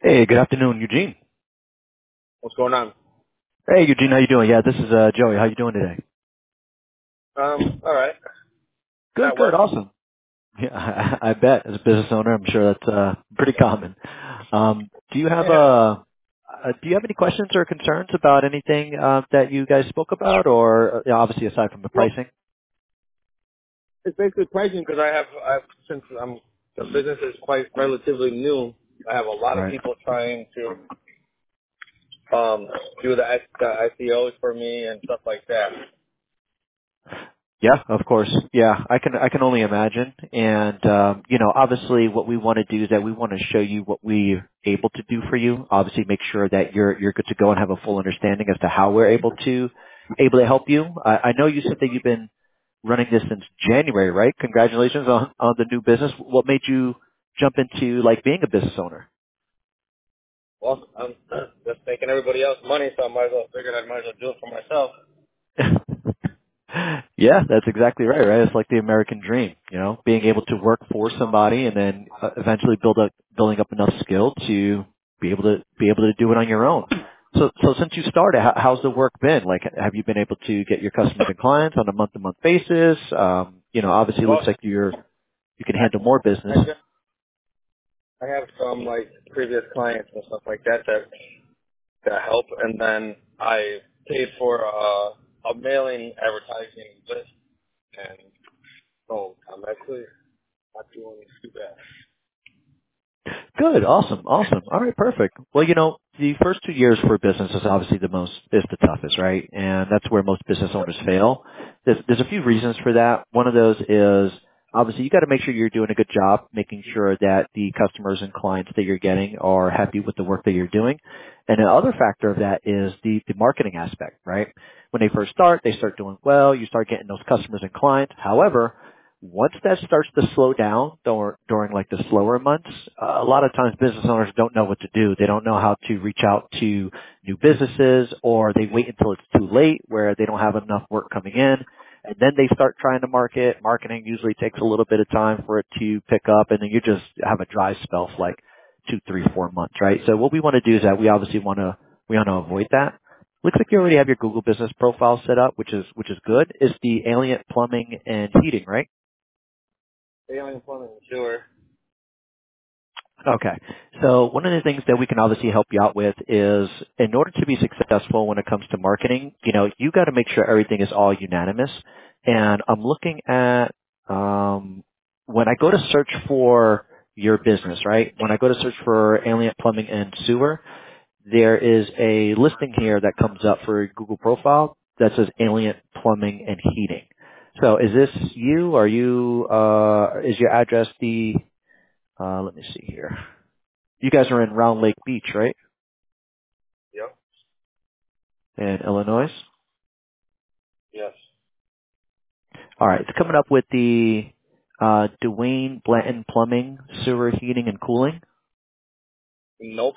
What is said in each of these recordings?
Hey, good afternoon, Eugene. What's going on? Hey, Eugene, how you doing? Yeah, this is Joey. How you doing today? All right. Good, At good, work? awesome. Yeah, I bet as a business owner, I'm sure that's pretty common. Do you have Yeah. do you have any questions or concerns about anything that you guys spoke about, or obviously aside from the Well, pricing? it's basically pricing because since the business is quite relatively new, I have a lot of Right. people trying to do the SEOs for me and stuff like that. Yeah, of course. Yeah, I can only imagine. And obviously what we want to do is that we want to show you what we're able to do for you. Obviously make sure that you're good to go and have a full understanding as to how we're able to help you. I know you said that you've been running this since January, right? Congratulations on the new business. What made you jump into like being a business owner? Well, I'm just making everybody else money, so I might as well do it for myself. Yeah, that's exactly right, right? It's like the American dream, being able to work for somebody and then eventually building up enough skill to be able to do it on your own. So since you started, how's the work been? Like, have you been able to get your customers and clients on a month-to-month basis? Obviously it Well, looks like you can I handle more I, business. just, I have some like previous clients and stuff like that help, and then I paid for a mailing advertising list, and so I'm actually not doing too bad. Good. Awesome. Awesome. All right. Perfect. Well, the first 2 years for a business is the toughest, right? And that's where most business owners fail. There's a few reasons for that. One of those is obviously you got to make sure you're doing a good job making sure that the customers and clients that you're getting are happy with the work that you're doing. And the other factor of that is the marketing aspect, right? When they first start, they start doing well. You start getting those customers and clients. However, once that starts to slow down during like the slower months, a lot of times business owners don't know what to do. They don't know how to reach out to new businesses, or they wait until it's too late where they don't have enough work coming in. And then they start trying to market. Marketing usually takes a little bit of time for it to pick up, and then you just have a dry spell for like 2, 3, 4 months, right? So what we want to do is that we want to avoid that. Looks like you already have your Google business profile set up, which is good. Is the Alien Plumbing and Heating, right? Alien plumbing, sure. Okay. So one of the things that we can obviously help you out with is in order to be successful when it comes to marketing, you got to make sure everything is all unanimous. And I'm looking at, when I go to search for your business, right? When I go to search for Alien Plumbing and Sewer, there is a listing here that comes up for a Google profile that says Alien Plumbing and Heating. So is this you? Is your address let me see here. You guys are in Round Lake Beach, right? Yep. In Illinois? Yes. All right. It's coming up with the Dwayne Blanton Plumbing, Sewer, Heating, and Cooling. Nope.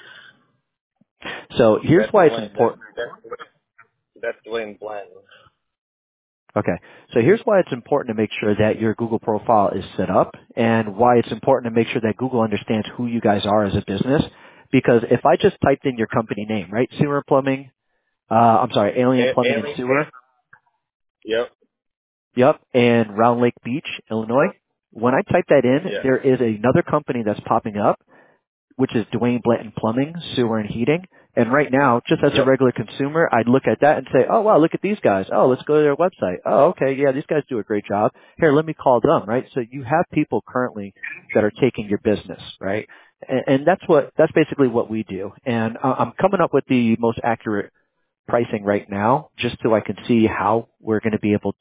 So here's That's why it's Dwayne. important. That's Dwayne Blanton. Okay. So here's why it's important to make sure that your Google profile is set up and why it's important to make sure that Google understands who you guys are as a business. Because if I just typed in your company name, right? Sewer Plumbing, Alien Plumbing and Alien. Sewer. Yep. Yep, in Round Lake Beach, Illinois. When I type that in, Yeah. there is another company that's popping up, which is Dwayne Blanton Plumbing, Sewer, and Heating. And right now, just as a Yep. regular consumer, I'd look at that and say, oh, wow, look at these guys. Oh, let's go to their website. Oh, okay, yeah, these guys do a great job. Here, let me call them, right? So you have people currently that are taking your business, right? And that's basically what we do. And I'm coming up with the most accurate pricing right now just so I can see how we're going to be able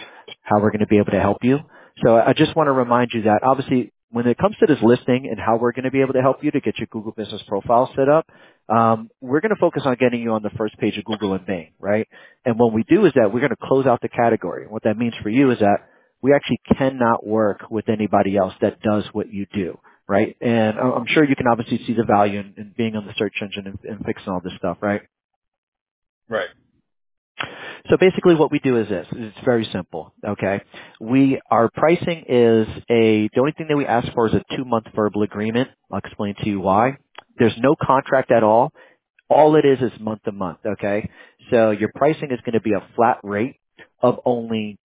to help you. So I just want to remind you that obviously when it comes to this listing and how we're going to be able to help you to get your Google Business Profile set up, we're going to focus on getting you on the first page of Google and Bing, right? And what we do is that we're going to close out the category. What that means for you is that we actually cannot work with anybody else that does what you do, right? And I'm sure you can obviously see the value in being on the search engine and fixing all this stuff, right? Right. So basically what we do is this. It's very simple, okay? Our pricing is the only thing that we ask for is a 2-month verbal agreement. I'll explain to you why. There's no contract at all. All it is month to month, okay? So your pricing is going to be a flat rate of only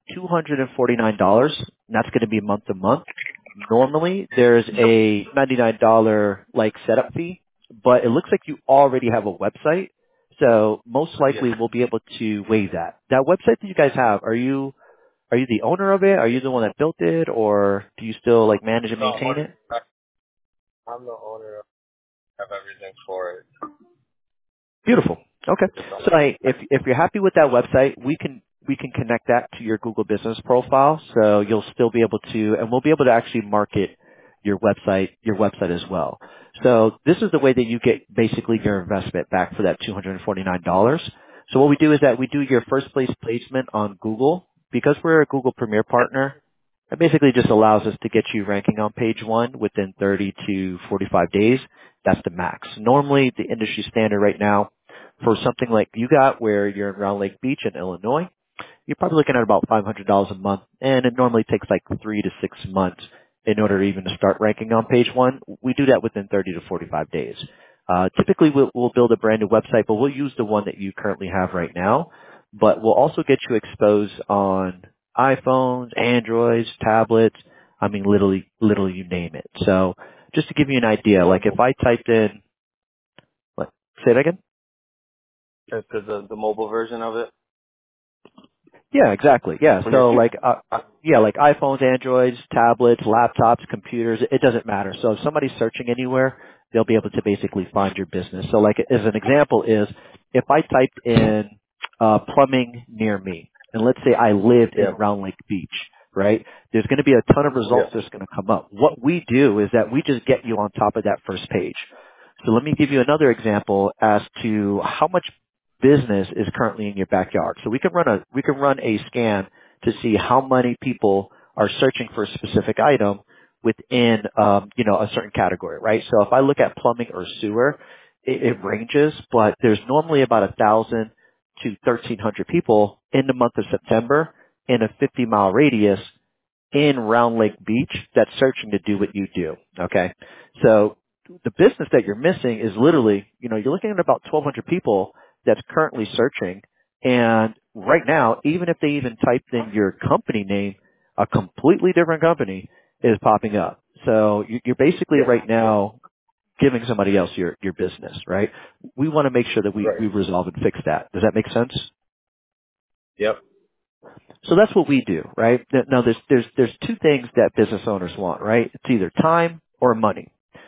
$249, and that's going to be month to month. Normally, there's a $99 like setup fee, but it looks like you already have a website, so most likely Yeah. we'll be able to waive that. That website that you guys have, are you the owner of it? Are you the one that built it, or do you still like manage and No, maintain it? I'm the owner of everything for it. Beautiful. Okay. So if you're happy with that website, we can connect that to your Google Business profile. So you'll still be able to, and we'll be able to actually market your website as well. So this is the way that you get basically your investment back for that $249. So what we do is that we do your first place placement on Google because we're a Google Premier partner. It basically just allows us to get you ranking on page one within 30 to 45 days. That's the max. Normally, the industry standard right now for something like you got where you're in Round Lake Beach in Illinois, you're probably looking at about $500 a month, and it normally takes like 3 to 6 months in order even to start ranking on page one. We do that within 30 to 45 days. Typically, we'll build a brand new website, but we'll use the one that you currently have right now. But we'll also get you exposed on iPhones, Androids, tablets. I mean, literally, you name it. So, just to give you an idea, like if I typed in, what, say that again? It's the mobile version of it. Yeah, exactly. Yeah. When So you're, like iPhones, Androids, tablets, laptops, computers, it doesn't matter. So if somebody's searching anywhere, they'll be able to basically find your business. So like as an example is if I typed in plumbing near me, and let's say I lived in yeah, Round Lake Beach, right? There's going to be a ton of results yeah, that's going to come up. What we do is that we just get you on top of that first page. So let me give you another example as to how much business is currently in your backyard. So we can run a scan to see how many people are searching for a specific item within a certain category, right? So if I look at plumbing or sewer, it ranges, but there's normally about 1,000 to 1,300 people in the month of September in a 50-mile radius in Round Lake Beach that's searching to do what you do. Okay. So the business that you're missing is literally, you're looking at about 1,200 people that's currently searching. And right now, even if they even typed in your company name, a completely different company is popping up. So you're basically yeah, right now giving somebody else your business, right? We want to make sure that we right. resolve and fix that. Does that make sense? Yep. So that's what we do, right? Now there's two things that business owners want, right? It's either time or money.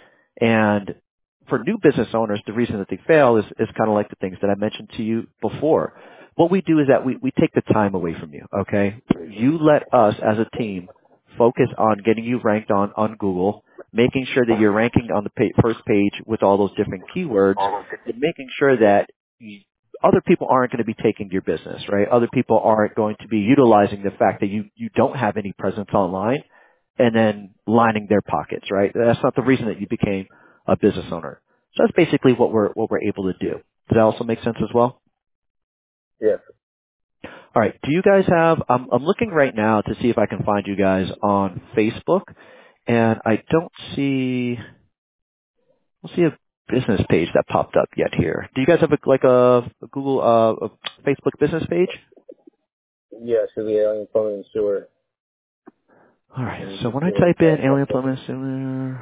And for new business owners, the reason that they fail is kind of like the things that I mentioned to you before. What we do is that we take the time away from you, okay? You let us as a team focus on getting you ranked on Google, making sure that you're ranking on the first page with all those different keywords, and making sure that other people aren't going to be taking your business, right? Other people aren't going to be utilizing the fact that you don't have any presence online and then lining their pockets, right? That's not the reason that you became a business owner. So that's basically what we're able to do. Does that also make sense as well? Yes. All right. Do you guys have? I'm looking right now to see if I can find you guys on Facebook, and I don't see a business page that popped up yet here. Do you guys have a Google a Facebook business page? Yeah, should be alien plumbing and sewer. All right. And you So just when I do type in that alien stuff. plumbing similar,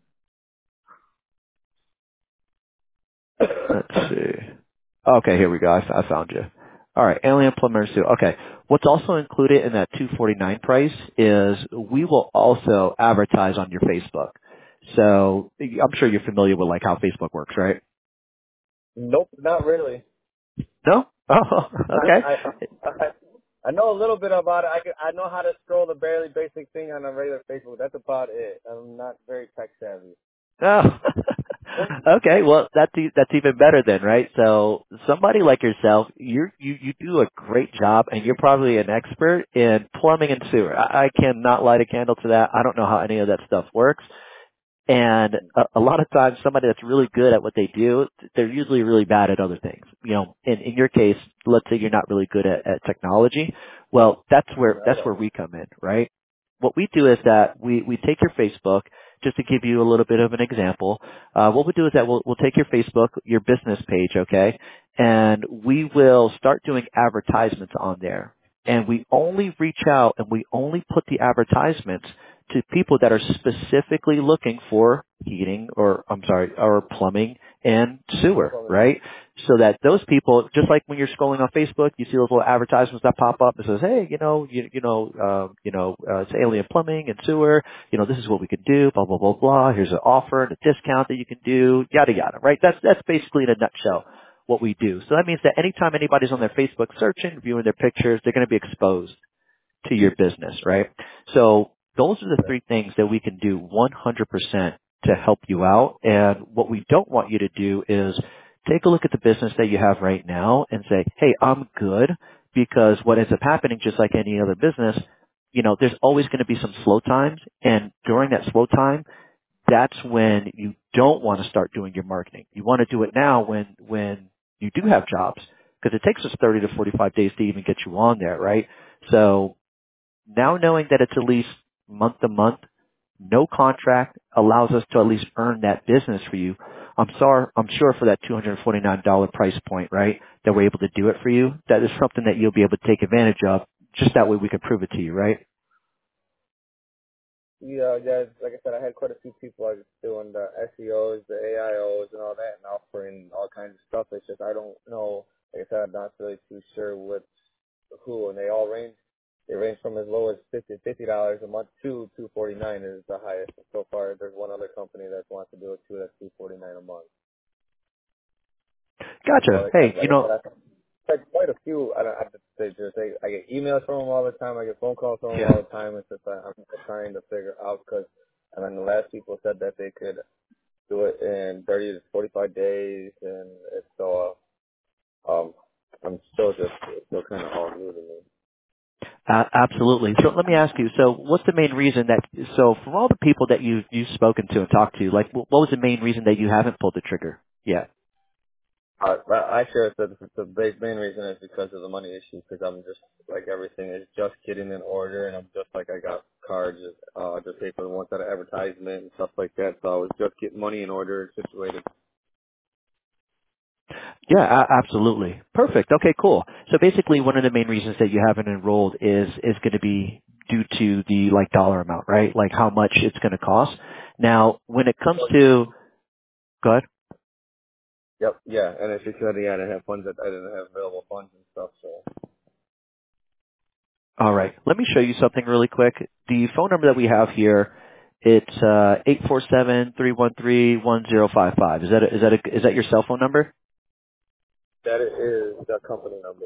let's see. Okay, here we go. I found you. All right, alien plumber suit. Okay. What's also included in that 249 price is we will also advertise on your Facebook. So I'm sure you're familiar with like how Facebook works, right? Nope, not really. No? Oh, okay. I know a little bit about it. I know how to scroll the barely basic thing on a regular Facebook. That's about it. I'm not very tech savvy. Oh. Okay, well that's even better then, right? So somebody like yourself, you do a great job, and you're probably an expert in plumbing and sewer. I cannot light a candle to that. I don't know how any of that stuff works. And a lot of times somebody that's really good at what they do, they're usually really bad at other things. In your case, let's say you're not really good at technology. Well, that's where we come in, right? What we do is that we take your Facebook just to give you a little bit of an example, what we'll do is that we'll take your Facebook, your business page, okay, and we will start doing advertisements on there. And we only reach out and we only put the advertisements to people that are specifically looking for heating or plumbing and sewer, right? So that those people, just like when you're scrolling on Facebook, you see those little advertisements that pop up and says, hey, it's Alien Plumbing and Sewer, this is what we can do, blah, blah, blah, blah. Here's an offer and a discount that you can do, yada, yada, right? That's basically in a nutshell what we do. So that means that anytime anybody's on their Facebook searching, viewing their pictures, they're going to be exposed to your business, right? So those are the three things that we can do 100% to help you out. And what we don't want you to do is take a look at the business that you have right now and say, hey, I'm good, because what ends up happening, just like any other business, there's always going to be some slow times. And during that slow time, that's when you don't want to start doing your marketing. You want to do it now when you do have jobs, because it takes us 30 to 45 days to even get you on there, right? So now knowing that it's at least month to month, no contract allows us to at least earn that business for you. I'm sure for that $249 price point, right, that we're able to do it for you, that is something that you'll be able to take advantage of. Just that way we can prove it to you, right? Yeah, guys, like I said, I had quite a few people I was doing the SEOs, the AIOs, and all that, and offering all kinds of stuff. It's just I don't know. Like I said, I'm not really too sure who, and they all range. They range from as low as $50 a month to $249 is the highest. So far, there's one other company that wants to do it too. That's $249 a month. So Gotcha. like Hey, I said, I had quite a few. I get emails from them all the time. I get phone calls from them all yeah. the time. It's just I'm trying to figure out because, and then the last people said that they could do it in 30 to 45 days, and it's so I'm it's still kind of all new to me. Absolutely. So let me ask you, so what's the main reason so from all the people that you've spoken to and talked to, like what was the main reason that you haven't pulled the trigger yet? I sure said the main reason is because of the money issue. Because I'm just like everything is just getting in order, and I'm just like I got cards to pay for the ones that are advertisement and stuff like that. So I was just getting money in order and situated. Yeah, absolutely. Perfect. Okay, cool. So basically one of the main reasons that you haven't enrolled is going to be due to the like dollar amount, right? Like how much it's going to cost. Now, when it comes to, go ahead. Yep. Yeah, and it's because I didn't have funds that I didn't have available funds and stuff. So All right. Let me show you something really quick. The phone number that we have here, it's 847-313-1055. Is that your cell phone number? that is the company number.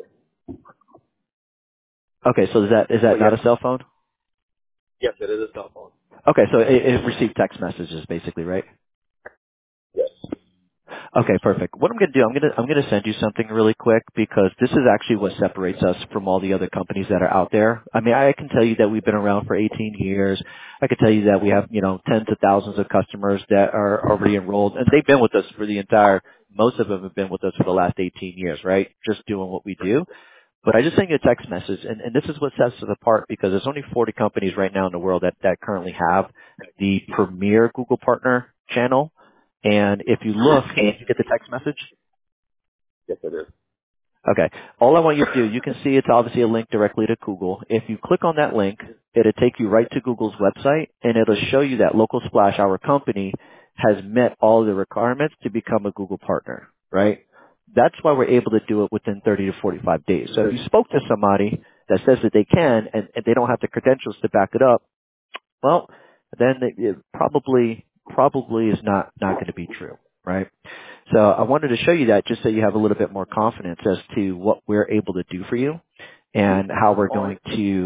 Okay, so is that not Yes. a cell phone? Yes, it is a cell phone. Okay, so it received text messages basically, right? Yes. Okay, perfect. What I'm going to do, I'm going to send you something really quick, because this is actually what separates us from all the other companies that are out there. I mean, I can tell you that we've been around for 18 years. I can tell you that we have, tens of thousands of customers that are already enrolled, and they've been with us for most of them have been with us for the last 18 years, right? Just doing what we do. But I just sent you a text message, and this is what sets us apart, because there's only 40 companies right now in the world that currently have the premier Google Partner channel. And if you look, did you get the text message? Yes, it is. Okay. All I want you to do, you can see it's obviously a link directly to Google. If you click on that link, it'll take you right to Google's website, and it'll show you that Local Splash, our company, has met all the requirements to become a Google partner, right? That's why we're able to do it within 30 to 45 days. So if you spoke to somebody that says that they can, and they don't have the credentials to back it up, well, then it probably is not going to be true, right? So I wanted to show you that just so you have a little bit more confidence as to what we're able to do for you, and how we're going to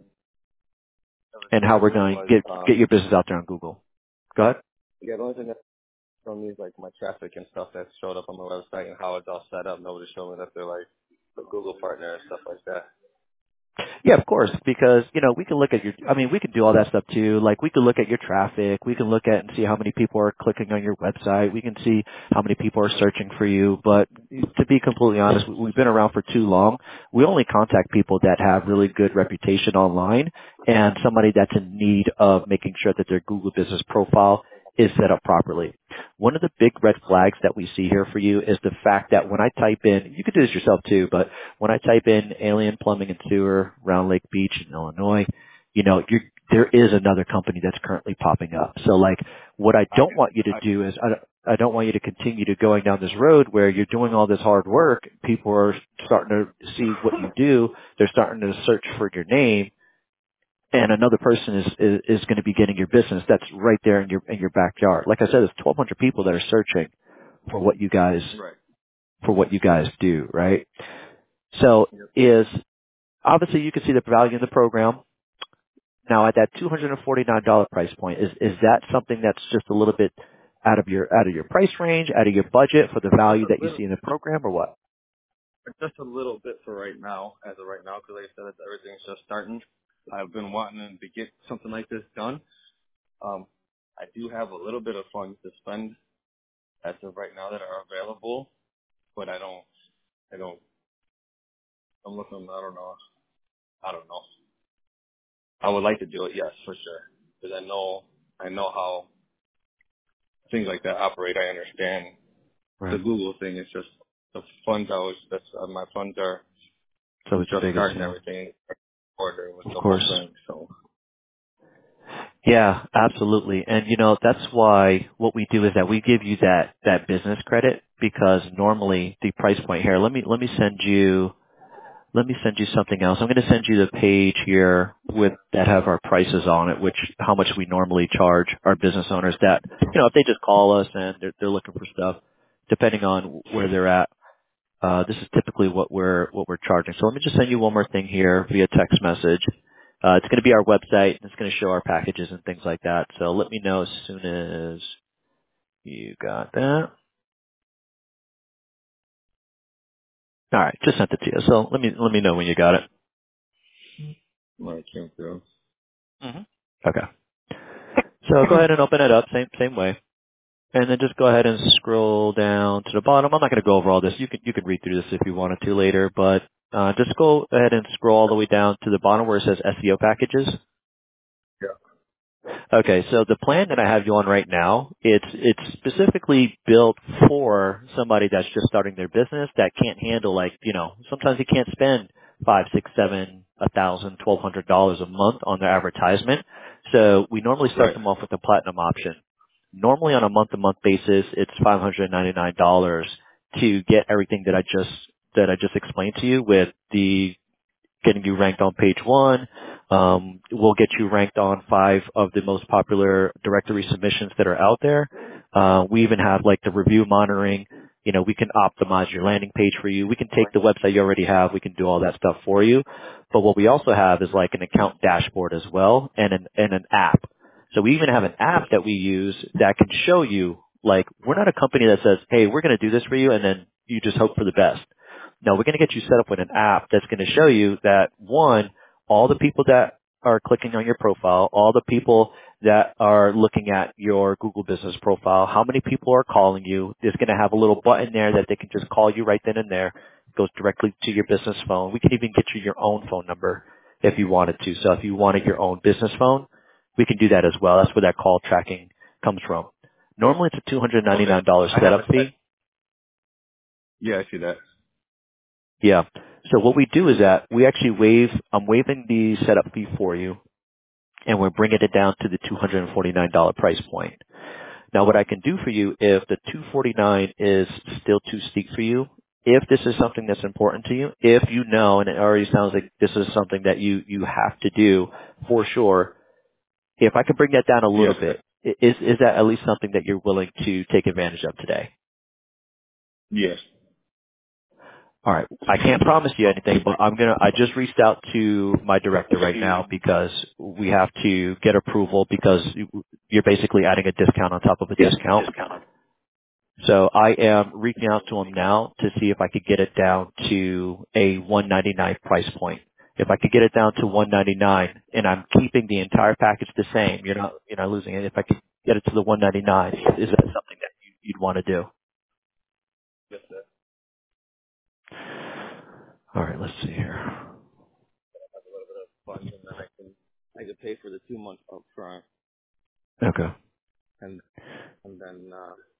get your business out there on Google. Go ahead. Yeah, the only thing that from me is like my traffic and stuff that showed up on my website and how it's all set up. Nobody showed me that they're like a Google partner and stuff like that. Yeah, of course, because, we can look at we can do all that stuff too. Like, we can look at your traffic. We can look at and see how many people are clicking on your website. We can see how many people are searching for you. But to be completely honest, we've been around for too long. We only contact people that have really good reputation online and somebody that's in need of making sure that their Google business profile is set up properly. One of the big red flags that we see here for you is the fact that when I type in, you could do this yourself too, but when I type in Alien Plumbing and Sewer, Round Lake Beach in Illinois, there is another company that's currently popping up. So, like, what I don't want you to do is I don't want you to continue to going down this road where you're doing all this hard work. People are starting to see what you do. They're starting to search for your name, and another person is going to be getting your business that's right there in your backyard. Like I said, there's 1,200 people that are searching for what you guys Right. do, right? So Yep. is obviously you can see the value in the program. Now at that $249 price point, is that something that's just a little bit out of your price range, out of your budget for the Just value a that you little, see in the program, or what? just a little bit for right now, as of right now, because like I said, everything's just starting. I've been wanting to get something like this done. I do have a little bit of funds to spend as of right now that are available, but I don't, I'm looking, I don't know. I would like to do it, yes, for sure, because I know how things like that operate. I understand the Right. Google thing is just the funds. My funds are So it's the just biggest, starting yeah. everything, ordering with Of the whole course. thing. So Yeah, absolutely. And that's why what we do is that we give you that business credit, because normally the price point here, let me send you something else. I'm going to send you the page here that have our prices on it, which how much we normally charge our business owners that, if they just call us and they're looking for stuff, depending on where they're at. This is typically what we're charging. So let me just send you one more thing here via text message. It's going to be our website. It's going to show our packages and things like that. So let me know as soon as you got that. All right, just sent it to you. So let me know when you got it. when it came through. hmm Okay. So go ahead and open it up, same way. And then just go ahead and scroll down to the bottom. I'm not going to go over all this. You can read through this if you wanted to later, but just go ahead and scroll all the way down to the bottom where it says SEO packages. Yeah. Okay, so the plan that I have you on right now, it's specifically built for somebody that's just starting their business that can't handle, like, sometimes you can't spend five, six, seven, $1,000, $1,200 a month on their advertisement. So we normally start Right. them off with the platinum option. Normally on a month to month basis, it's $599 to get everything that I just explained to you with the getting you ranked on page one. We'll get you ranked on 5 of the most popular directory submissions that are out there. We even have like the review monitoring. We can optimize your landing page for you. We can take the website you already have. We can do all that stuff for you. But what we also have is like an account dashboard as well, and an app. So we even have an app that we use that can show you, like, we're not a company that says, hey, we're going to do this for you, and then you just hope for the best. No, we're going to get you set up with an app that's going to show you that, one, all the people that are clicking on your profile, all the people that are looking at your Google business profile, how many people are calling you. There's going to have a little button there that they can just call you right then and there. It goes directly to your business phone. We can even get you your own phone number if you wanted to. So if you wanted your own business phone, we can do that as well. That's where that call tracking comes from. Normally it's a Okay. $299 I have setup it. fee. Yeah, I see that. Yeah. So what we do is that I'm waiving the setup fee for you, and we're bringing it down to the $249 price point. Now what I can do for you, if the $249 is still too steep for you, if this is something that's important to you, if you know, and it already sounds like this is something that you have to do for sure, if I could bring that down a little Yes. bit, is that at least something that you're willing to take advantage of today? Yes. All right. I can't promise you anything, but I just reached out to my director right now because we have to get approval because you're basically adding a discount on top of a discount. So I am reaching out to him now to see if I could get it down to a $199 price point. If I could get it down to 199 and I'm keeping the entire package the same, you're not losing it. If I could get it to the 199, is that something that you'd want to do? Yes, sir. All right, let's see here. Have a little bit of fun, and then I can pay for the 2 months up front, Okay. and then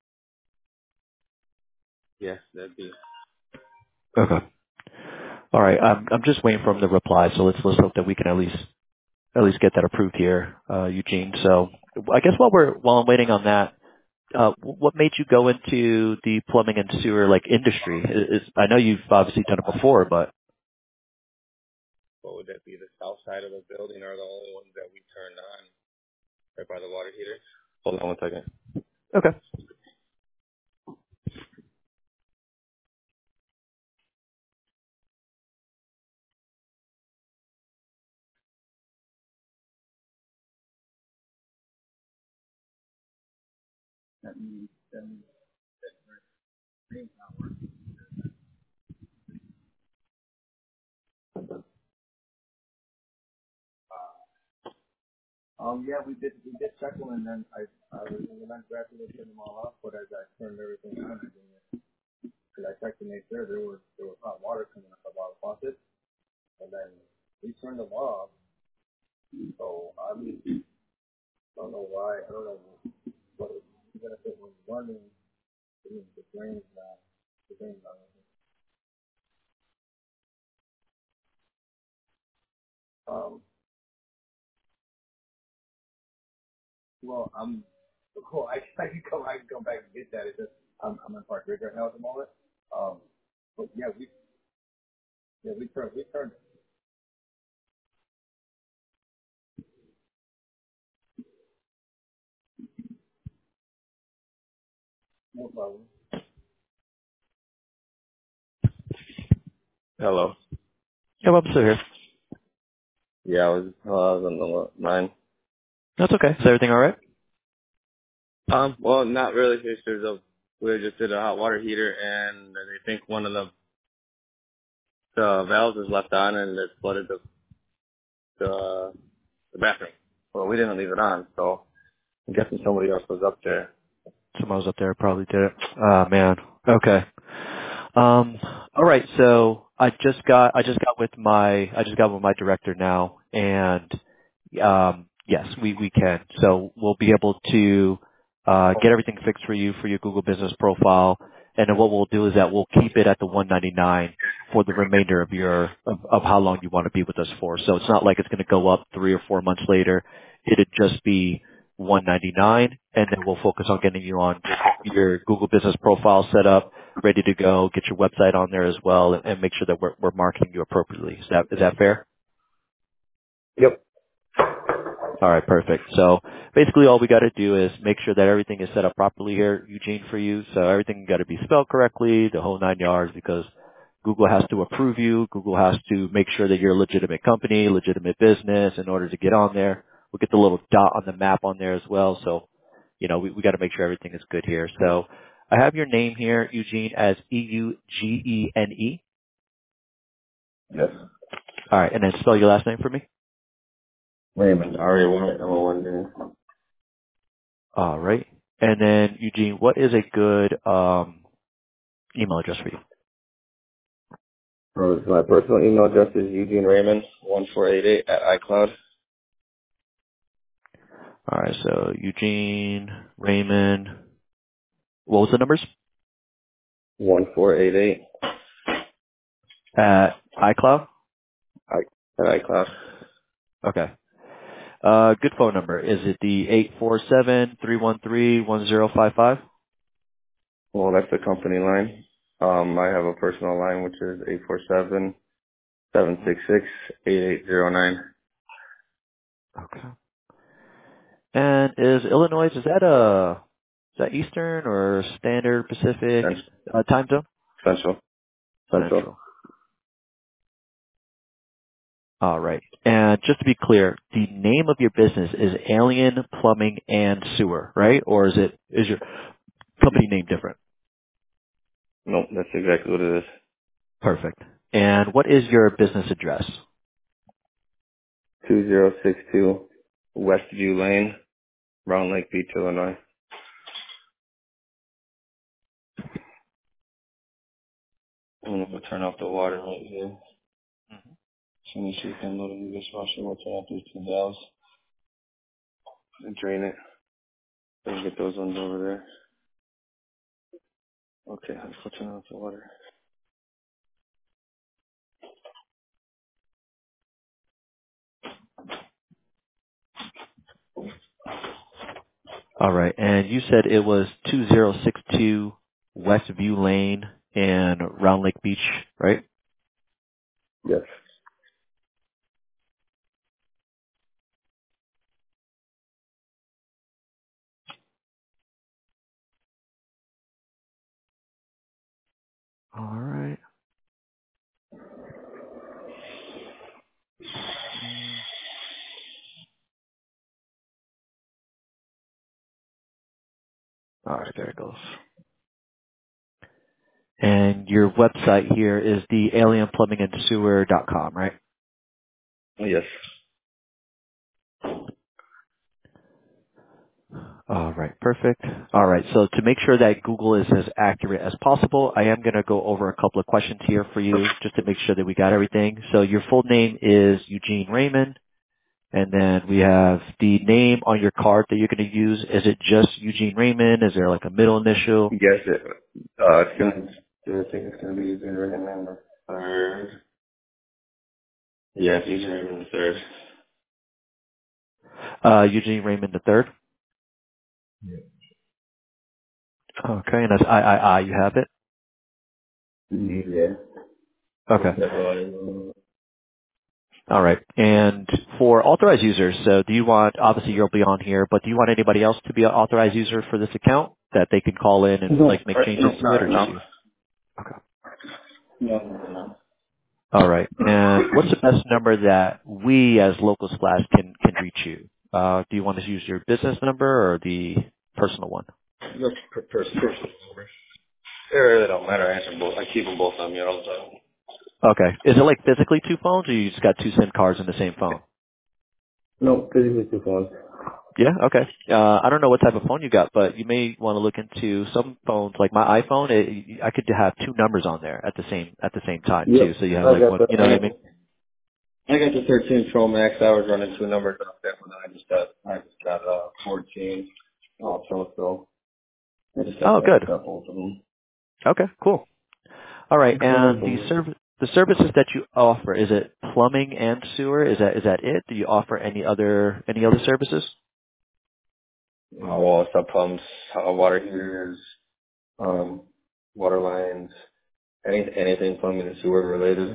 yes, that'd be. Okay. All right. I'm just waiting for him to reply, so let's hope that we can at least get that approved here, Eugene. So I guess while I'm waiting on that, what made you go into the plumbing and sewer like industry? I know you've obviously done it before, but What would that be? The south side of the building are the only ones that we turned on, right by the water heater. Hold on 1 second. okay. Yeah, we did check them, and then I was when I gradually turned them all off, but as I turned everything on, because I checked to make sure there was hot water coming up out of the faucet, and then we turned them off. So I don't know why. I don't know what it, even if it was running, the drain's not the drain's not running. Well, I can come back and get that. It's just I'm in Park Ridge right now at the moment. But yeah, we turned no problem. Hello. Yeah, well, I'm still here. Yeah, I was on the line. That's okay. Is everything all right? Well, not really. We just did a hot water heater, and I think one of the valves is left on, and it flooded the bathroom. Well, we didn't leave it on, so I'm guessing somebody else was up there. Someone was up there probably did it. Oh man. Okay. All right. So I just got with my director now, and yes, we can. So we'll be able to get everything fixed for you for your Google Business profile, and then what we'll do is that we'll keep it at the 199 for the remainder of how long you want to be with us for. So it's not like it's going to go up 3 or 4 months later. It'd just be 199, and then we'll focus on getting you on your Google Business profile set up, ready to go, get your website on there as well, and make sure that we're marketing you appropriately. Is that fair? Yep. All right, perfect. So basically all we got to do is make sure that everything is set up properly here, Eugene, for you. So everything got to be spelled correctly, the whole 9 yards, because Google has to approve you. Google has to make sure that you're a legitimate company, legitimate business in order to get on there. We'll get the little dot on the map on there as well. So, we got to make sure everything is good here. So I have your name here, Eugene, as Eugene. Yes. All right, and then spell your last name for me. Raymond. R-A-Y-M-O-N-D. All right. And then, Eugene, what is a good email address for you? My personal email address is Eugene Raymond 1488 at iCloud. All right, so Eugene, Raymond, what was the numbers? 1488 At iCloud? at iCloud. Okay. Good phone number. Is it the 847-313-1055? Well, that's the company line. I have a personal line which is 847-766-8809. Okay. And is Illinois, is that Eastern or Standard Pacific time zone? Central. Central. Central. All right. And just to be clear, the name of your business is Alien Plumbing and Sewer, right? Or is your company name different? Nope, that's exactly what it is. Perfect. And what is your business address? 2062 Westview Lane, Round Lake Beach, Illinois. I'm gonna turn off the water right here. As soon as you can load in the dishwasher, we'll turn off these two valves and drain it. Then get those ones over there. Okay, let's go turn off the water. All right. And you said it was 2062 Westview Lane in Round Lake Beach, right? Yes. All right. All right, there it goes. And your website here is the alienplumbingandsewer.com, right? Yes. All right, perfect. All right, so to make sure that Google is as accurate as possible, I am going to go over a couple of questions here for you just to make sure that we got everything. So your full name is Eugene Raymond, and then we have the name on your card that you're going to use. Is it just Eugene Raymond? Is there like a middle initial? Yes, it's gonna, I think it's gonna be using right in the third. Yeah, it's using right in the third. Eugene Raymond the third. Okay, and that's I. You have it. Yeah. Okay. All right. And for authorized users, so do you want, obviously you'll be on here, but do you want anybody else to be an authorized user for this account that they can call in and No, like make changes to it, or just no. you? Okay. No. All right. And what's the best number that we as Local Splash can reach you? Do you want to use your business number or the personal one? Just personal number. It really don't matter. I answer both. I keep them both on me all the time. Okay. Is it like physically two phones, or you just got two SIM cards in the same phone? No, physically too close. Yeah, okay. I don't know what type of phone you got, but you may want to look into some phones, like my iPhone. I could have two numbers on there at the same time too. Yep. So you have I like got one, the you know what I mean? I got the 13 Pro Max. I was running two numbers off that one. I just got 14 also. So I just have Oh, to good. add up both of them. Okay, cool. All right, and Okay. the services that you offer, is it plumbing and sewer? Is that it? Do you offer any other services? Well, sub pumps, water heaters, um, water lines, anything plumbing and sewer related.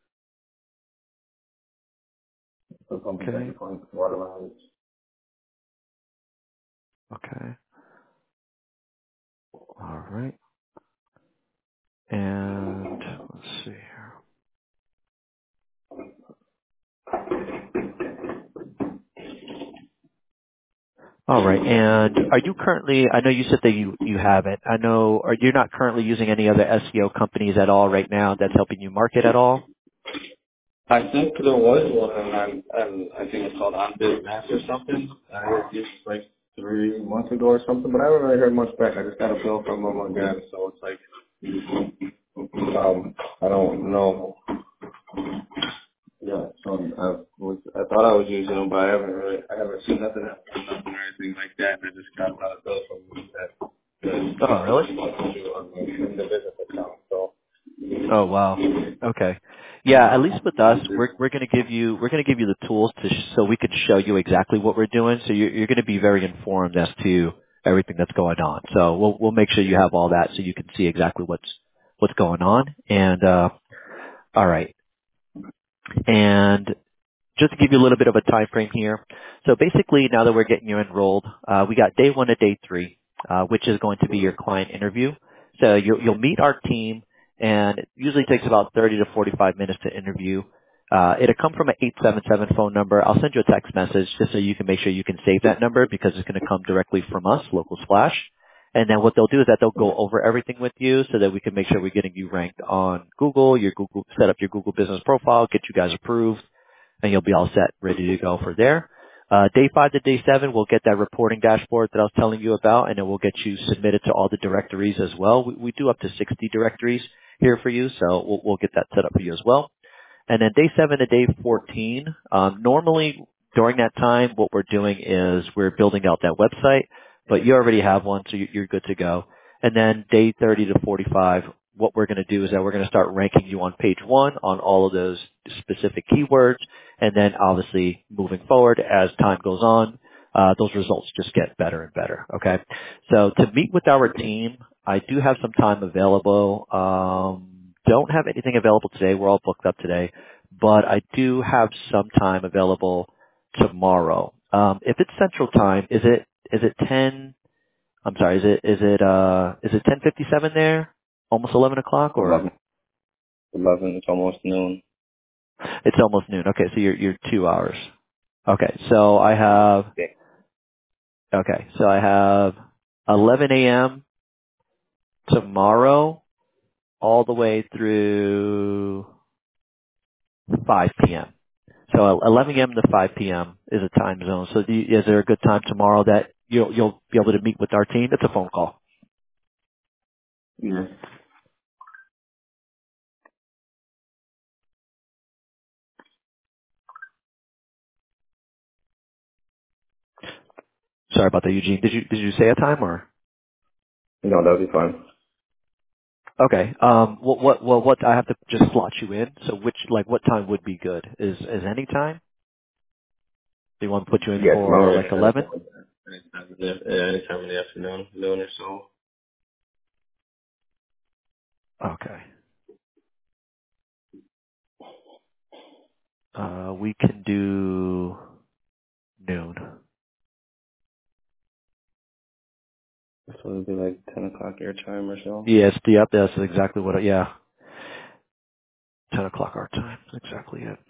Sub pumps, Okay, vacuum pumps, water lines. okay, all right. And let's see here. All right. And are you currently, I know you said that you haven't. I know, are you not currently using any other SEO companies at all right now that's helping you market at all? I think there was one, and I think it's called On Biz Max or something. I heard this like 3 months ago or something, but I haven't really heard much back. I just got a bill from them again, so it's like, I don't know. Yeah, so I thought I was using them, but I haven't seen nothing or anything like that. And I just got a bill from them Oh, really? in the business account. So Oh, wow. Okay. Yeah, at least with us, we're going to give you the tools so we can show you exactly what we're doing. So you're going to be very informed as to everything that's going on. So we'll make sure you have all that so you can see exactly what's going on. And, all right. And just to give you a little bit of a time frame here. So basically, now that we're getting you enrolled, we got day 1 to day 3, which is going to be your client interview. So you'll meet our team, and it usually takes about 30 to 45 minutes to interview. It'll come from an 877 phone number. I'll send you a text message just so you can make sure you can save that number because it's going to come directly from us, Local Splash. And then what they'll do is that they'll go over everything with you so that we can make sure we're getting you ranked on Google, set up your Google business profile, get you guys approved. and you'll be all set, ready to go for there. Day 5 to day 7, we'll get that reporting dashboard that I was telling you about, and then we'll get you submitted to all the directories as well. We do up to 60 directories here for you, so we'll get that set up for you as well. And then day 7 to day 14, normally during that time, what we're doing is we're building out that website, but you already have one, so you're good to go. And then day 30 to 45, what we're going to do is that we're going to start ranking you on page 1 on all of those specific keywords. And then obviously moving forward as time goes on, those results just get better and better. Okay. So to meet with our team, I do have some time available. Don't have anything available today. We're all booked up today, but I do have some time available tomorrow. If it's Central Time, is it 10? I'm sorry. Is it 10:57 there? Almost 11 o'clock, or 11. It's almost noon. it's almost noon? Okay, so you're 2 hours. Okay, so I have Okay. 11 a.m. tomorrow all the way through 5 p.m. So 11 a.m. to 5 p.m. is a time zone. So is there a good time tomorrow that you'll be able to meet with our team? It's a phone call. Yes. Sorry about that, Eugene. Did you say a time, or? No, that'll be fine. Okay. What I have to just slot you in. So what time would be good? Is any time? Do you want to put you in Yeah, for tomorrow. like 11? Anytime in the afternoon, noon or so. Okay. We can do noon. So it'll be like 10 o'clock your time or so. Yes, yep, that's exactly what, 10 o'clock our time. That's exactly it.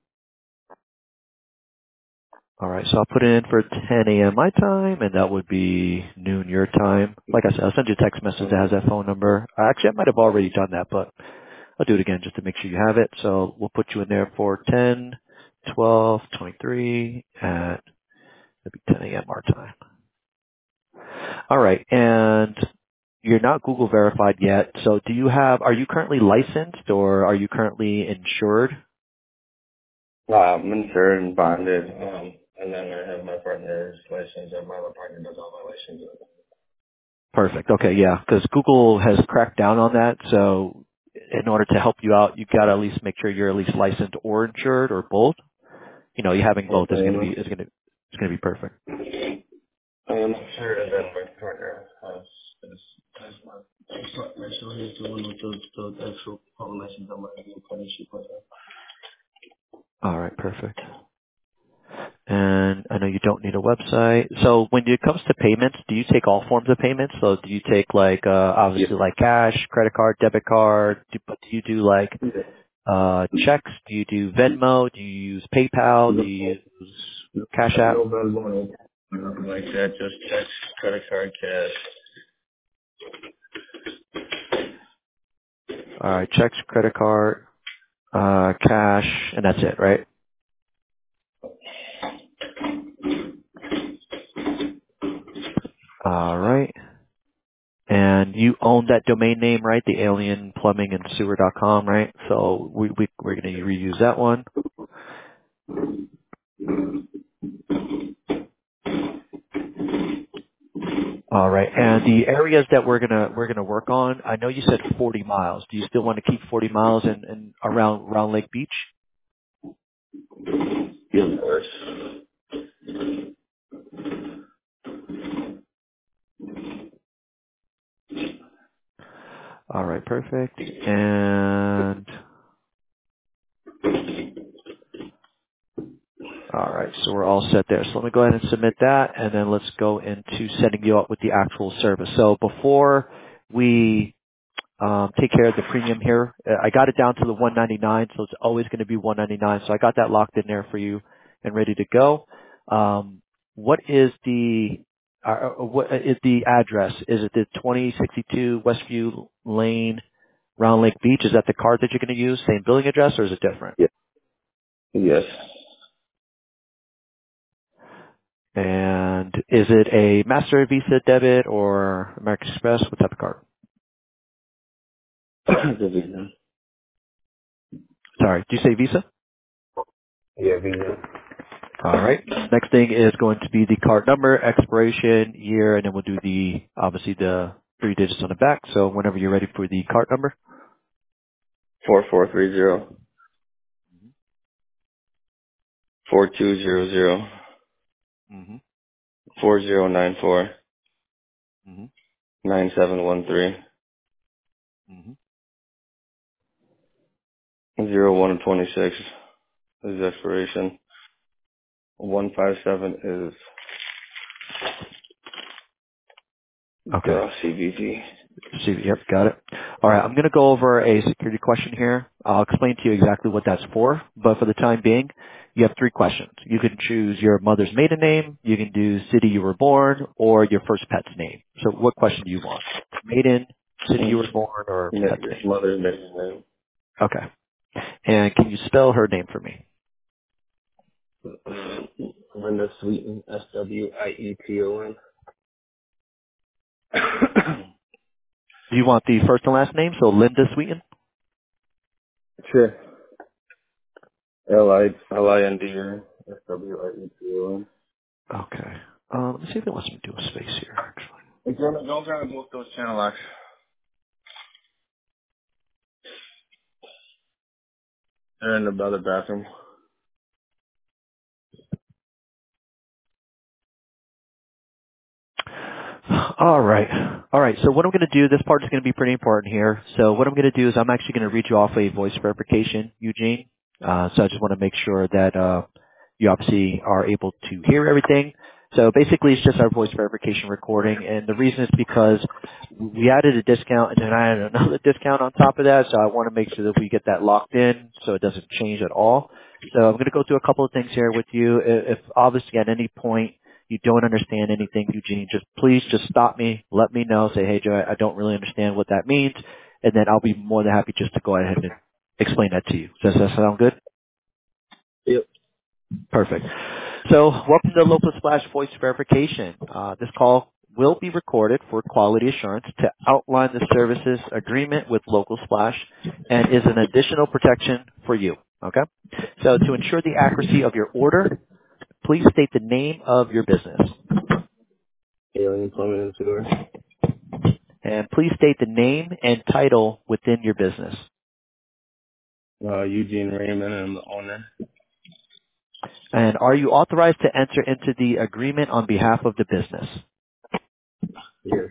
All right, so I'll put it in for 10 a.m. my time, and that would be noon your time. Like I said, I'll send you a text message that has that phone number. Actually, I might have already done that, but I'll do it again just to make sure you have it. So we'll put you in there for 10, 12, 23 at maybe 10 a.m. our time. All right, and you're not Google verified yet. So are you currently licensed or are you currently insured? I'm insured and bonded, and then I have my partner's license, and my other partner does all my licenses. Perfect. Okay, yeah, because Google has cracked down on that. So in order to help you out, you got to at least make sure you're at least licensed or insured or both. You having both is going to be perfect. I am sure, and then my partner has my so he's the one with the actual phone license on my partnership with her. All right, perfect. And I know you don't need a website. So when it comes to payments, do you take all forms of payments? So do you take obviously like cash, credit card, debit card? But do you do like checks? Do you do Venmo? Do you use PayPal? Do you use Cash App? No Venmo, nothing like that. Just checks, credit card, cash. All right, checks, credit card, cash, and that's it, right? All right. And you own that domain name, right? The alienplumbingandsewer.com, right? So we're going to reuse that one. All right. And the areas that we're gonna work on, I know you said 40 miles. Do you still want to keep 40 miles in around Round Lake Beach? Yeah, of course. All right, perfect. And all right, so we're all set there. So let me go ahead and submit that, and then let's go into setting you up with the actual service. So before we take care of the premium here. I got it down to the 199, so it's always going to be 199. So I got that locked in there for you and ready to go. What is the address? Is it the 2062 Westview Lane, Round Lake Beach? Is that the card that you're going to use? Same billing address, or is it different? Yeah. Yes. And is it a Master, Visa, debit, or American Express? What type of card? The Visa. Sorry, did you say Visa? Yeah, Visa. All right. Next thing is going to be the card number, expiration, year, and then we'll do obviously the 3 digits on the back. So whenever you're ready for the card number. 4430 4200 Mm-hmm. 4094 Mm-hmm. 9713 Mm-hmm. 0126 is expiration. 157 is Okay. the CVV. Yep, got it. All right, I'm going to go over a security question here. I'll explain to you exactly what that's for, but for the time being, you have 3 questions. You can choose your mother's maiden name, you can do city you were born, or your first pet's name. So what question do you want? Maiden, city you were born, or pet's Your name? mother's maiden name. Okay. And can you spell her name for me? Linda Sweeten, SWIETON. Do you want the first and last name? So Linda Sweeten? Sure. LIND SWIETON. Okay. Let me see if it lets me do a space here, actually. Don't try to both those channel locks. They're in the other bathroom. All right. All right. So what I'm going to do, this part is going to be pretty important here. So what I'm going to do is I'm actually going to read you off a voice verification, Eugene. So I just want to make sure that you obviously are able to hear everything. So basically it's just our voice verification recording. And the reason is because we added a discount and then I added another discount on top of that. So I want to make sure that we get that locked in so it doesn't change at all. So I'm going to go through a couple of things here with you. If obviously at any point you don't understand anything, Eugene, please just stop me, let me know, say, hey, Joe, I don't really understand what that means, and then I'll be more than happy just to go ahead and explain that to you. Does that sound good? Yep. Perfect. So welcome to Local Splash Voice Verification. This call will be recorded for quality assurance to outline the services agreement with Local Splash and is an additional protection for you. Okay? So to ensure the accuracy of your order, please state the name of your business. Alien Plumbing and Sewer. And please state the name and title within your business. Eugene Raymond, I'm the owner. And are you authorized to enter into the agreement on behalf of the business? Yes.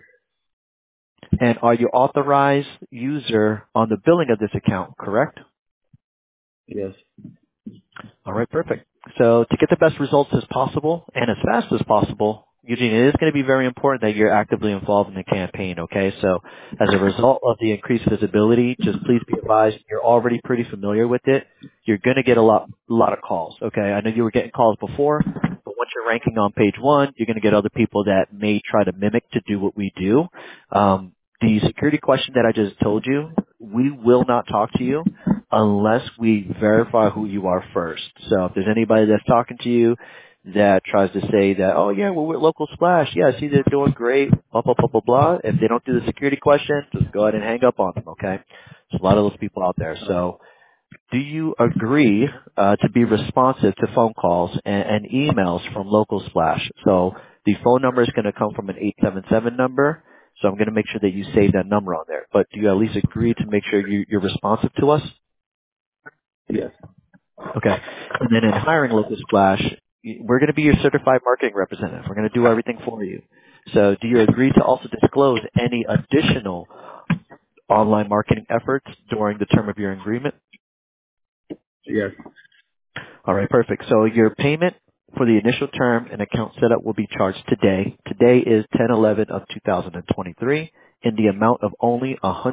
And are you authorized user on the billing of this account, correct? Yes. All right, perfect. So to get the best results as possible and as fast as possible, Eugene, it is going to be very important that you're actively involved in the campaign, okay? So as a result of the increased visibility, just please be advised you're already pretty familiar with it. You're going to get a lot of calls, okay? I know you were getting calls before, but once you're ranking on page 1, you're going to get other people that may try to mimic to do what we do. The security question that I just told you, we will not talk to you unless we verify who you are first. So if there's anybody that's talking to you that tries to say that, oh yeah, well, we're Local Splash, yeah, see they're doing great, blah, blah, blah, blah, blah. If they don't do the security question, just go ahead and hang up on them, okay? There's a lot of those people out there. So do you agree to be responsive to phone calls and emails from Local Splash? So the phone number is going to come from an 877 number. So I'm going to make sure that you save that number on there. But do you at least agree to make sure you're responsive to us? Yes. Okay. And then in hiring Local Splash, we're going to be your certified marketing representative. We're going to do everything for you. So do you agree to also disclose any additional online marketing efforts during the term of your agreement? Yes. All right, perfect. So your payment for the initial term and account setup will be charged today. Today is 10/11 of 2023 in the amount of only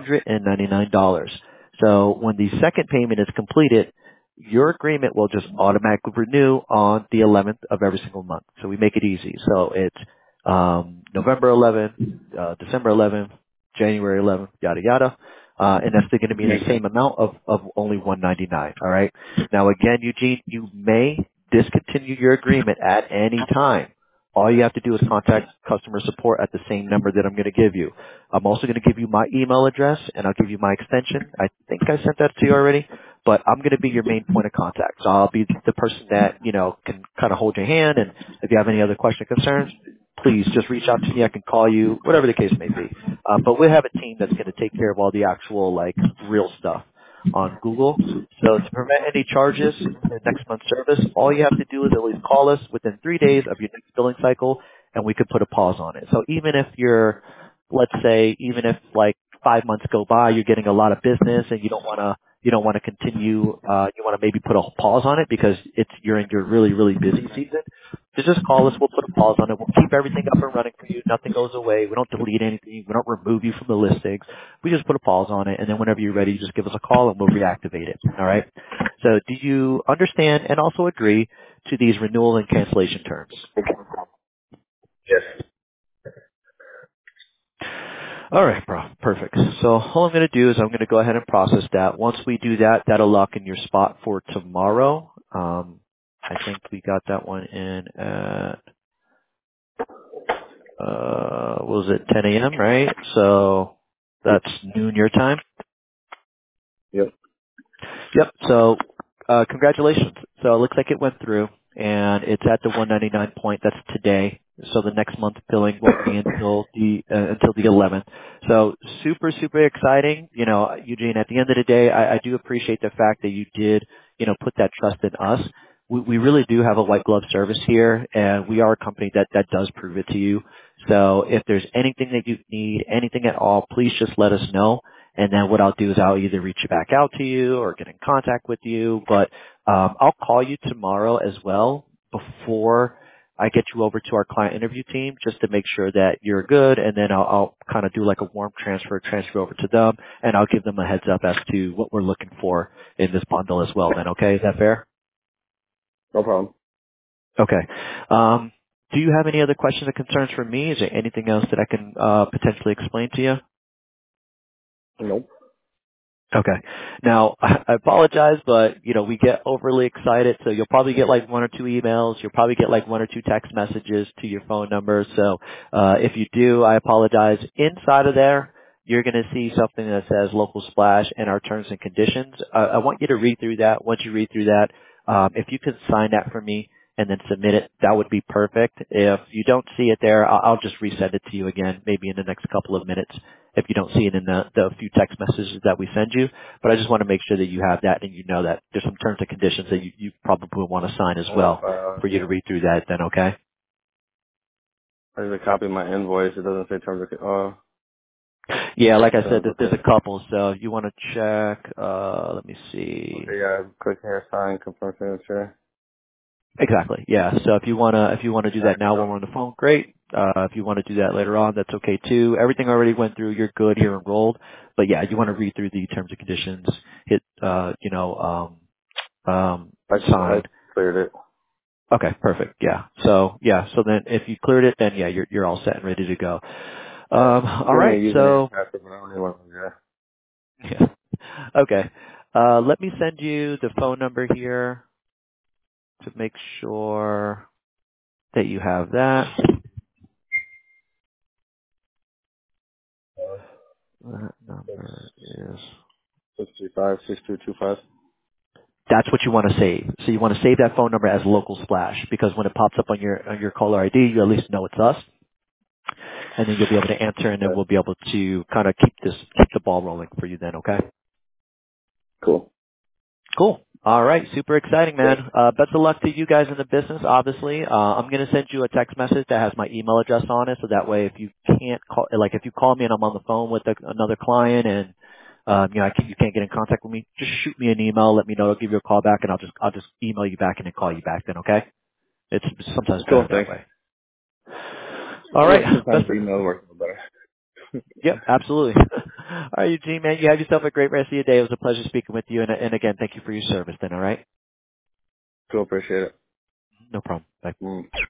$199. So when the second payment is completed, your agreement will just automatically renew on the 11th of every single month. So we make it easy. So it's November 11th, December 11th, January 11th, yada yada. And that's going to be the same amount of only $199. All right. Now again, Eugene, you may discontinue your agreement at any time. All you have to do is contact customer support at the same number that I'm going to give you. I'm also going to give you my email address, and I'll give you my extension. I think I sent that to you already, but I'm going to be your main point of contact. So I'll be the person that, can kind of hold your hand, and if you have any other questions or concerns, please just reach out to me. I can call you, whatever the case may be. But we have a team that's going to take care of all the actual, real stuff on Google. So to prevent any charges in next month's service, all you have to do is at least call us within 3 days of your next billing cycle, and we could put a pause on it. So even if let's say, even if 5 months go by, you're getting a lot of business and you don't want to continue, you want to maybe put a pause on it because you're in your really, really busy season, just call us. We'll put a pause on it. We'll keep everything up and running for you. Nothing goes away. We don't delete anything. We don't remove you from the listings. We just put a pause on it, and then whenever you're ready, you just give us a call, and we'll reactivate it. All right? So do you understand and also agree to these renewal and cancellation terms? Yes. All right, bro. Perfect. So all I'm going to do is I'm going to go ahead and process that. Once we do that, that'll lock in your spot for tomorrow. I think we got that one in at, what was it, 10 a.m., right? So that's noon your time. Yep. Yep. So, congratulations. So it looks like it went through, and it's at the 199 point. That's today. So the next month billing won't be until the 11th. So super, super exciting. Eugene, at the end of the day, I do appreciate the fact that you did, put that trust in us. We really do have a white glove service here, and we are a company that does prove it to you. So if there's anything that you need, anything at all, please just let us know. And then what I'll do is I'll either reach back out to you or get in contact with you. But I'll call you tomorrow as well before I get you over to our client interview team just to make sure that you're good. And then I'll kind of do like a warm transfer over to them, and I'll give them a heads up as to what we're looking for in this bundle as well. Then, okay? Is that fair? No problem. Okay. Do you have any other questions or concerns for me? Is there anything else that I can potentially explain to you? Nope. Okay. Now, I apologize, but, we get overly excited, so you'll probably get like one or two emails. You'll probably get like one or two text messages to your phone number. So, if you do, I apologize. Inside of there, you're going to see something that says Local Splash and our terms and conditions. I want you to read through that. Once you read through that, if you could sign that for me and then submit it, that would be perfect. If you don't see it there, I'll just resend it to you again, maybe in the next couple of minutes, if you don't see it in the few text messages that we send you. But I just want to make sure that you have that and you know that there's some terms and conditions that you probably want to sign as well for you to read through that then, okay? There's a copy of my invoice. It doesn't say terms of, Yeah, like I said, there's okay. a couple. So if you want to check, let me see. Okay, yeah, click here, sign, confirm signature. Exactly. Yeah. So if you wanna do that Alright, now when we're on the phone, great. If you want to do that later on, that's okay too. Everything already went through. You're good. You're enrolled. But yeah, you want to read through the terms and conditions. Hit, I sign. cleared it. Okay, perfect. So then if you cleared it, then yeah, you're all set and ready to go. All Give me right. a username So and password, but I don't need one of them, yeah. yeah. Okay. Let me send you the phone number here to make sure that you have that. That number is. 635-6225. That's what you want to save. So you want to save that phone number as Local Splash because when it pops up on your caller ID, you at least know it's us, and then you'll be able to answer, and then Okay. we'll be able to kind of keep the ball rolling for you. Then, okay? Cool. Cool. All right. Super exciting, Thanks. man. Best of luck to you guys in the business, obviously. I'm going to send you a text message that has my email address on it. So that way, if you can't call, like if you call me and I'm on the phone with another client and, you can't get in contact with me, just shoot me an email. Let me know. I'll give you a call back and I'll just email you back and then call you back then. Okay. It's sometimes Cool, better that thanks. way. All Yeah, right. sometimes the email works a little better. Yep. Absolutely. All right, Eugene, man. You have yourself a great rest of your day. It was a pleasure speaking with you. And again, thank you for your service then. All right. Cool, appreciate it. No problem. Bye. Mm.